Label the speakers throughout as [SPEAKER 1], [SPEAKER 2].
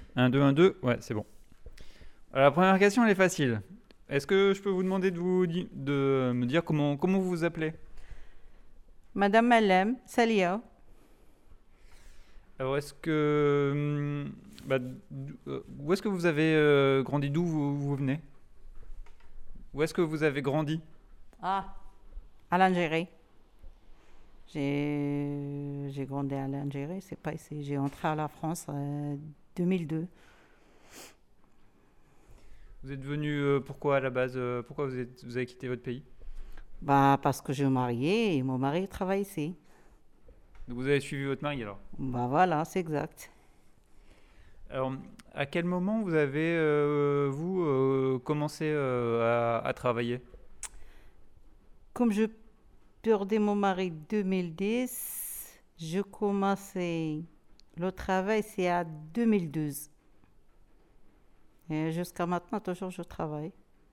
[SPEAKER 1] Un, 2, 1, 2. Ouais, c'est bon. Alors, la première question, elle est facile. Est-ce que je peux vous demander de me dire comment vous vous appelez?
[SPEAKER 2] Madame Malem, Salia.
[SPEAKER 1] Alors, où est-ce que vous avez grandi? D'où vous venez? Où est-ce que vous avez grandi?
[SPEAKER 2] Ah, à l'Algérie. J'ai grandi à l'Algérie, c'est pas ici. J'ai entré à la France en 2002.
[SPEAKER 1] Vous êtes venu pourquoi à la base? Pourquoi vous avez quitté votre pays?
[SPEAKER 2] Bah, parce que je me mariais et mon mari travaille ici.
[SPEAKER 1] Donc, vous avez suivi votre mari alors.
[SPEAKER 2] Bah voilà, c'est exact.
[SPEAKER 1] Alors, à quel moment vous avez, commencé à travailler?
[SPEAKER 2] Comme je perdais mon mari 2010, je commençais le travail, c'est à 2012. Et jusqu'à maintenant, toujours je travaille.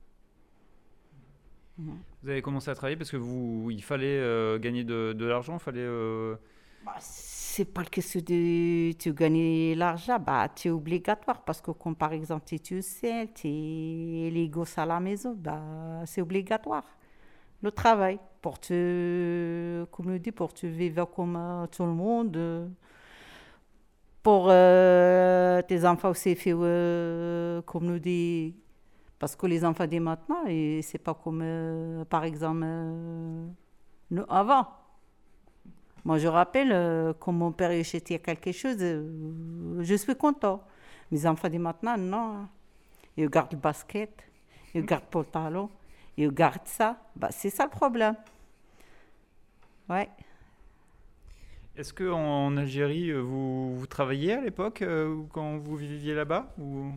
[SPEAKER 2] Mhm.
[SPEAKER 1] Vous avez commencé à travailler parce que il fallait gagner de l'argent, il fallait.
[SPEAKER 2] Bah, c'est pas le question de tu gagner l'argent, bah c'est obligatoire parce que comme par exemple si tu sais, tu les gosses à la maison, bah c'est obligatoire. Le travail pour te, comme on dit, pour te vivre comme tout le monde, pour tes enfants aussi fait comme nous dit, parce que les enfants dès maintenant et c'est pas comme par exemple nous avant. Moi, je rappelle, quand mon père il achetait quelque chose, je suis content. Mes enfants de maintenant, non. Ils gardent le basket, ils gardent le pantalon, ils gardent ça. Bah, c'est ça le problème. Ouais.
[SPEAKER 1] Est-ce que en Algérie, vous travailliez à l'époque quand vous viviez là-bas ou...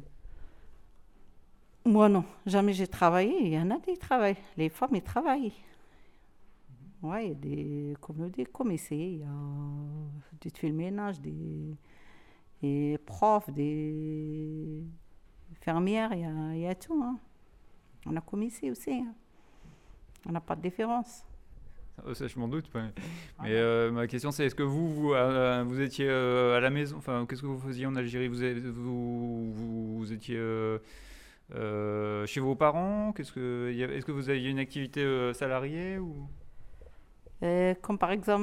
[SPEAKER 2] Moi, non. Jamais j'ai travaillé. Il y en a qui travaillent. Les femmes, elles travaillent. Ouais, il y a des, comme on dit, comme ici, il y a des filles de ménage, des profs, des infirmières, il y a tout. Hein. On a comme ici aussi. Hein. On n'a pas de différence.
[SPEAKER 1] Ça, je m'en doute. Mais
[SPEAKER 2] Voilà.
[SPEAKER 1] ma question, c'est est-ce que vous étiez à la maison? Enfin, qu'est-ce que vous faisiez en Algérie? Vous étiez chez vos parents? Est-ce que vous aviez une activité salariée ou...
[SPEAKER 2] Comme par exemple,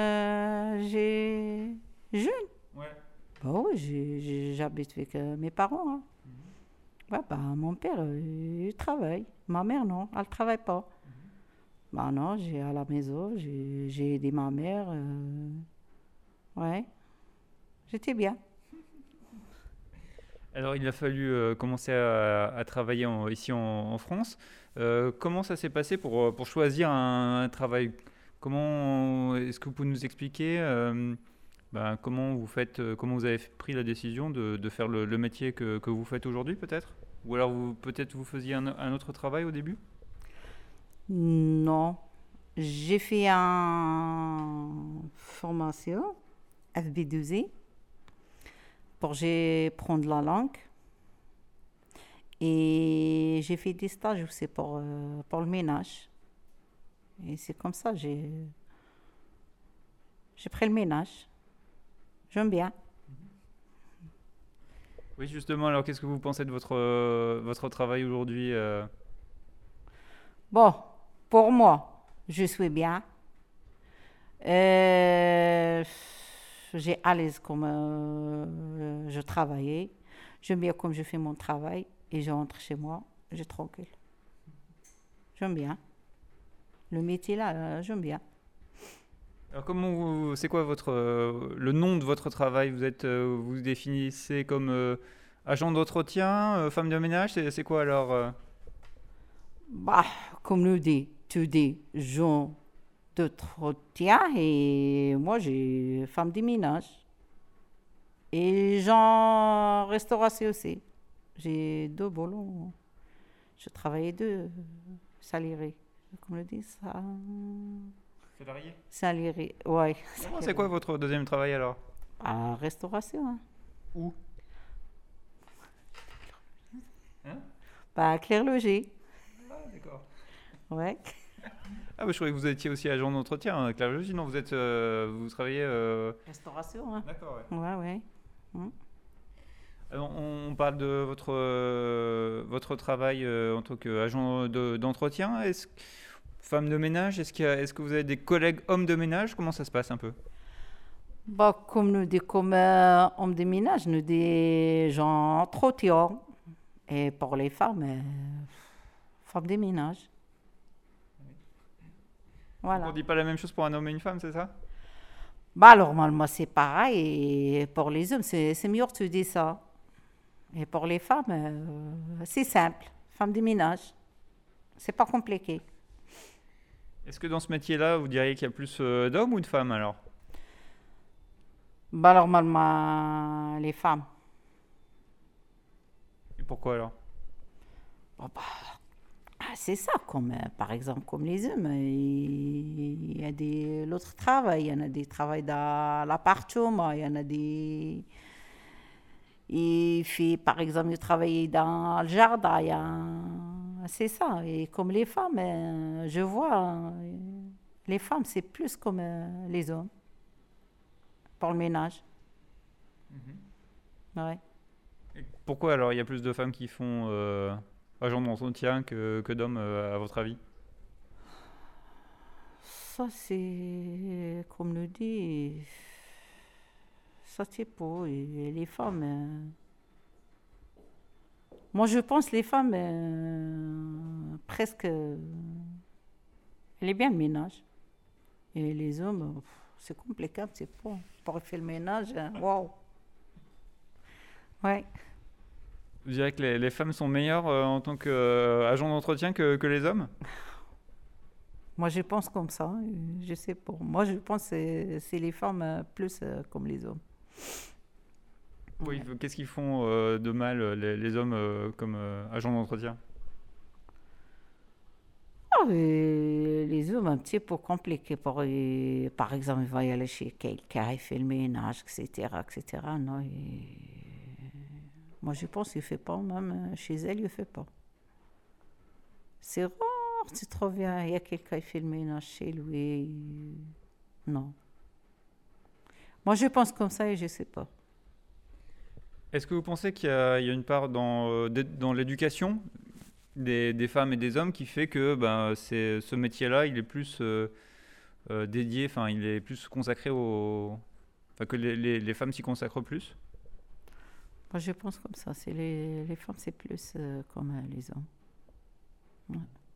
[SPEAKER 2] j'ai jeune.
[SPEAKER 1] Ouais.
[SPEAKER 2] Bah oui, j'habite avec mes parents. Hein. Ouais, bah, mon père, il travaille. Ma mère, non, elle ne travaille pas. Bah non, j'ai à la maison, j'ai aidé ma mère. Ouais, j'étais bien.
[SPEAKER 1] Alors, il a fallu commencer à travailler ici en France. Comment ça s'est passé pour choisir un travail? Comment est-ce que vous pouvez nous expliquer comment vous avez pris la décision de faire le métier que vous faites aujourd'hui, peut-être? Ou alors peut-être vous faisiez un autre travail au début?
[SPEAKER 2] Non, j'ai fait une formation FB2I pour prendre la langue. Et j'ai fait des stages aussi pour le ménage. Et c'est comme ça, j'ai pris le ménage. J'aime bien.
[SPEAKER 1] Oui, justement. Alors, qu'est-ce que vous pensez de votre travail aujourd'hui?
[SPEAKER 2] Bon, pour moi, je suis bien. Euh, j'ai à l'aise comme je travaillais. J'aime bien comme je fais mon travail et je rentre chez moi, je suis tranquille. J'aime bien. Le métier là, j'aime bien.
[SPEAKER 1] Alors, c'est quoi le nom de votre travail? Vous vous définissez comme agent d'entretien, femme de ménage, c'est quoi alors
[SPEAKER 2] Bah, comme nous dit, tu dis, gens d'entretien et moi j'ai femme de ménage. Et j'en restauration aussi. J'ai deux boulots. Je travaillais deux salariés. Comment on dit ça?
[SPEAKER 1] salarié?
[SPEAKER 2] Salarié, ouais,
[SPEAKER 1] Comment c'est quoi
[SPEAKER 2] salarié.
[SPEAKER 1] votre deuxième travail alors?
[SPEAKER 2] Ah, restauration. Hein.
[SPEAKER 1] Où? Hein?
[SPEAKER 2] Bah, Claire Logis.
[SPEAKER 1] Ah, d'accord.
[SPEAKER 2] Ouais.
[SPEAKER 1] Ah, bah, je croyais que vous étiez aussi agent d'entretien avec la logique. Non, vous travaillez.
[SPEAKER 2] Restauration, hein.
[SPEAKER 1] D'accord, ouais.
[SPEAKER 2] Ouais, ouais. Hmm.
[SPEAKER 1] Alors, parle de votre travail en tant qu'agent d'entretien. Femme de ménage, est-ce que vous avez des collègues hommes de ménage? Comment ça se passe un peu?
[SPEAKER 2] Bah, comme nous, comme hommes de ménage, nous, des gens trop tiens. Et pour les femmes, femmes de ménage.
[SPEAKER 1] Donc on
[SPEAKER 2] Voilà.
[SPEAKER 1] dit pas la même chose pour un homme et une femme, c'est ça?
[SPEAKER 2] Bah, alors, moi, c'est pareil. Et pour les hommes, c'est mieux que tu dis ça. Et pour les femmes, c'est simple. Femme de ménage. C'est pas compliqué.
[SPEAKER 1] Est-ce que dans ce métier-là, vous diriez qu'il y a plus d'hommes ou de femmes alors?
[SPEAKER 2] Bah, normalement, les femmes.
[SPEAKER 1] Et pourquoi alors?
[SPEAKER 2] Bah, c'est ça, comme par exemple, comme les hommes. Il y a l'autre travail. Il y en a des travails dans l'appartement. Il y en a des. Il fait, par exemple, il travaille dans le jardin. C'est ça. Et comme les femmes, je vois, les femmes, c'est plus comme les hommes pour le ménage. Ouais.
[SPEAKER 1] Et pourquoi alors il y a plus de femmes qui font agent d'entretien que d'hommes, à votre avis?
[SPEAKER 2] Ça, c'est, comme nous dit, ça, c'est pas. Et les femmes, moi, je pense les femmes, presque, elle est bien le ménage. Et les hommes, c'est compliqué, c'est pas. Pour faire le ménage, waouh. Ouais.
[SPEAKER 1] Vous direz que les femmes sont meilleures en tant qu'agent d'entretien que les hommes?
[SPEAKER 2] Moi, je pense comme ça. Je sais pas. Moi, je pense que c'est les femmes plus comme les hommes.
[SPEAKER 1] Oui,
[SPEAKER 2] Ouais.
[SPEAKER 1] qu'est-ce qu'ils font de mal les hommes comme agents d'entretien?
[SPEAKER 2] Ah, les hommes, un petit peu compliqués. Par exemple, il va y aller chez quelqu'un, il fait le ménage, etc., etc. Non, moi, je pense qu'il ne fait pas, même chez elle, il ne fait pas. C'est rare, tu te reviens, il y a quelqu'un qui fait le ménage chez lui. Non. Moi, je pense comme ça et je ne sais pas.
[SPEAKER 1] Est-ce que vous pensez qu'il y a une part dans l'éducation des femmes et des hommes qui fait que ben, ce métier-là, il est plus dédié, enfin, il est plus consacré enfin, que les femmes s'y consacrent plus?
[SPEAKER 2] Moi, je pense comme ça. C'est les femmes, c'est plus comme les hommes. Ouais.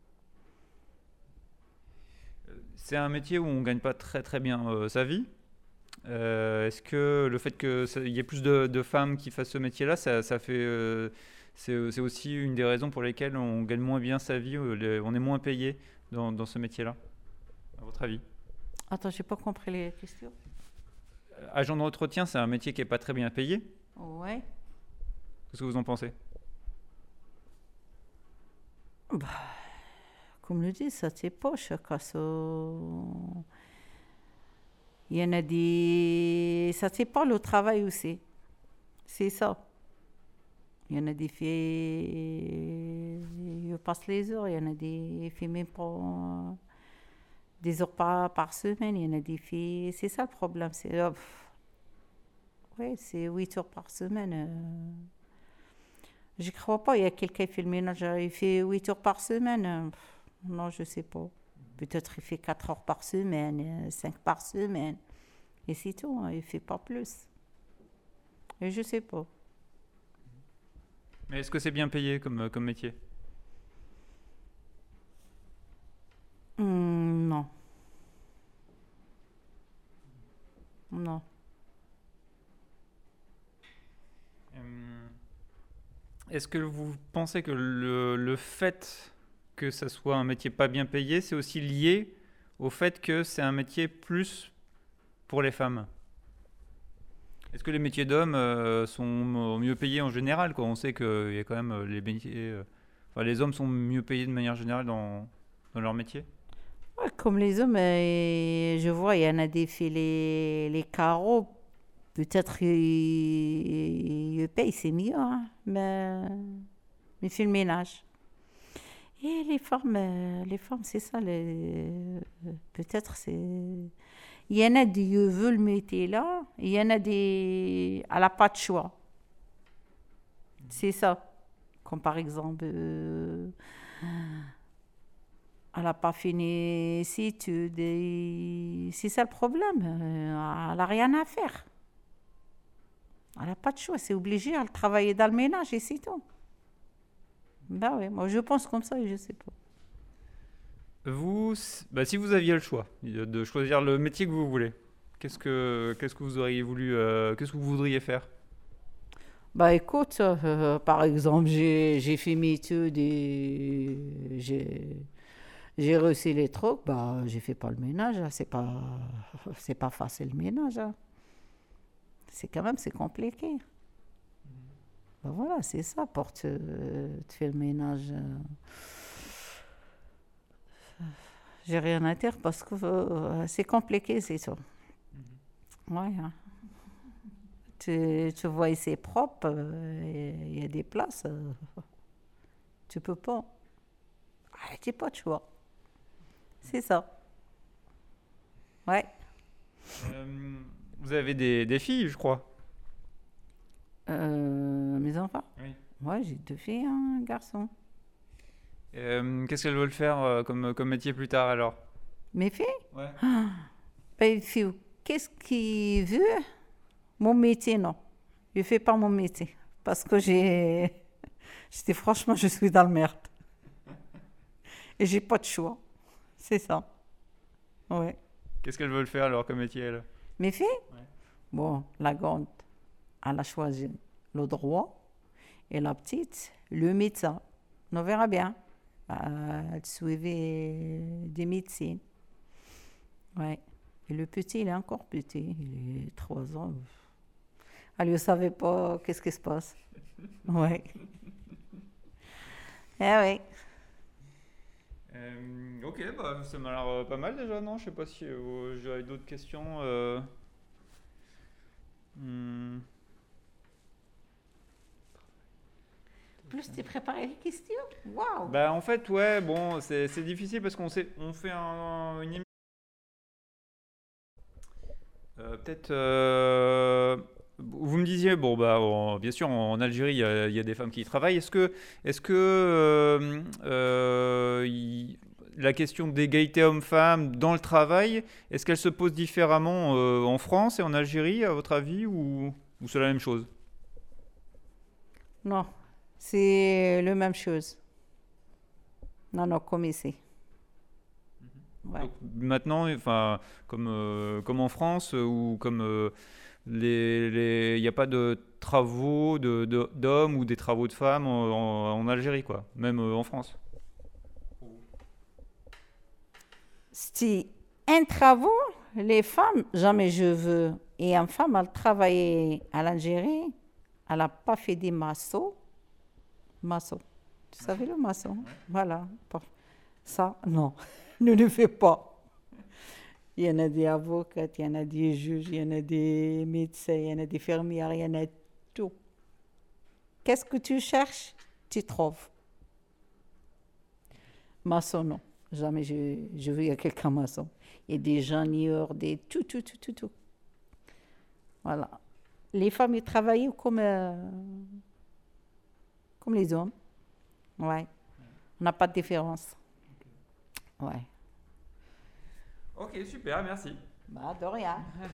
[SPEAKER 1] C'est un métier où on gagne pas très très bien sa vie. Est-ce que le fait qu'il y ait plus de femmes qui fassent ce métier-là, ça fait, c'est aussi une des raisons pour lesquelles on gagne moins bien sa vie, on est moins payé dans ce métier-là, à votre avis?
[SPEAKER 2] Attends, j'ai pas compris les questions.
[SPEAKER 1] Agent d'entretien, c'est un métier qui est pas très bien payé.
[SPEAKER 2] Ouais.
[SPEAKER 1] Qu'est-ce que vous en pensez?
[SPEAKER 2] Bah, comme le dit, ça c'est pas chacun son. Il y en a des. Ça c'est pas le travail aussi. C'est ça. Il y en a des filles. Ils passent les heures. Il y en a des filles même pas. Des heures par semaine. Il y en a des filles. C'est ça le problème. Ouais, c'est 8 heures par semaine. Je crois pas. Il y a quelqu'un qui fait le ménage. Il fait 8 heures par semaine. Non, je sais pas. Peut-être il fait 4 heures par semaine, 5 par semaine. Et c'est tout. Hein, il fait pas plus. Et je sais pas.
[SPEAKER 1] Mais est-ce que c'est bien payé comme métier?
[SPEAKER 2] Non. Non.
[SPEAKER 1] Euh, Est-ce que vous pensez que le fait que ça soit un métier pas bien payé, c'est aussi lié au fait que c'est un métier plus pour les femmes? Est-ce que les métiers d'hommes sont mieux payés en général, quoi? On sait qu'il y a quand même les métiers, enfin, les hommes sont mieux payés de manière générale dans leur métier.
[SPEAKER 2] Ouais, comme les hommes, je vois, il y en a des filles, les carreaux. Peut-être qu'ils payent, c'est mieux. Hein, mais fait le ménage. Et les femmes, c'est ça. Peut-être c'est. Il y en a qui veulent le métier là. Il y en a des. Elle n'a pas de choix. C'est ça. Comme par exemple, elle n'a pas fini ses études. Et c'est ça le problème. Elle n'a rien à faire. Elle n'a pas de choix. C'est obligé. Elle travailler dans le ménage et c'est tout. Ben oui, moi je pense comme ça et je sais pas.
[SPEAKER 1] Bah, si vous aviez le choix de choisir le métier que vous voulez, qu'est-ce que vous auriez voulu, qu'est-ce que vous voudriez faire?
[SPEAKER 2] Bah écoute, par exemple, j'ai fait mes études et j'ai reçu les trucs, bah j'ai fait pas le ménage, hein. C'est pas facile le ménage, hein. C'est quand même, c'est compliqué. Bah voilà, c'est ça pour te faire le ménage. J'ai rien à dire parce que c'est compliqué, c'est ça. Ouais, hein. Tu vois, c'est propre, il y a des places, tu peux pas. Ah, tu pas de choix. C'est ça. Ouais.
[SPEAKER 1] Euh, Vous avez des filles, je crois.
[SPEAKER 2] Mes enfants?
[SPEAKER 1] Oui.
[SPEAKER 2] Ouais, j'ai deux filles, un garçon.
[SPEAKER 1] Qu'est-ce qu'elles veulent faire comme métier plus tard alors?
[SPEAKER 2] Mes filles?
[SPEAKER 1] Ouais.
[SPEAKER 2] Ben, fille, qu'est-ce qu'il veut? Mon métier, non. Je fais pas mon métier. Parce que franchement, je suis dans le merde. Et j'ai pas de choix. C'est ça. Ouais.
[SPEAKER 1] Qu'est-ce qu'elles veulent faire alors comme métier elles?
[SPEAKER 2] Mes filles?
[SPEAKER 1] Ouais.
[SPEAKER 2] Bon, la grande, elle a choisi le droit. Et la petite, le médecin. On verra bien. Elle suivait des médecines. Ouais. Et le petit, il est encore petit. Il est 3 ans. Elle ne savait pas qu'est-ce qui se passe. Ouais. Eh oui.
[SPEAKER 1] Ok, bah, ça m'a l'air pas mal déjà, non? Je sais pas si j'aurais d'autres questions. Hmm.
[SPEAKER 2] Plus tu préparé les questions? Waouh!
[SPEAKER 1] Bah en fait, ouais, bon, c'est difficile parce on fait une émission. Peut-être. Vous me disiez, bon, bah, bien sûr, en Algérie, il y a des femmes qui y travaillent. La question d'égalité homme-femme dans le travail, est-ce qu'elle se pose différemment en France et en Algérie, à votre avis, ou c'est la même chose?
[SPEAKER 2] Non, c'est la même chose. Non, non, comme ici. Ouais.
[SPEAKER 1] Donc, maintenant, enfin, comme en France, ou comme il n'y a pas de travaux d'hommes ou des travaux de femmes en Algérie, quoi, même en France.
[SPEAKER 2] Si un travail, les femmes, jamais je veux. Et une femme, elle travaillait à l'Algérie, elle n'a pas fait des masseaux. Maçon. Tu savais le maçon? Voilà. Bon. Ça, non, ne le fais pas. Il y en a des avocats, il y en a des juges, il y en a des médecins, il y en a des fermières, il y en a tout. Qu'est-ce que tu cherches? Tu trouves. Maçon, non. Jamais je veux y a quelqu'un maçon. Il y a des ingénieurs, des tout, tout, tout, tout, tout. Voilà. Les femmes, ils travaillent comme les hommes. Ouais. On n'a pas de différence. Ouais.
[SPEAKER 1] Ok, super, merci.
[SPEAKER 2] Bah, de rien.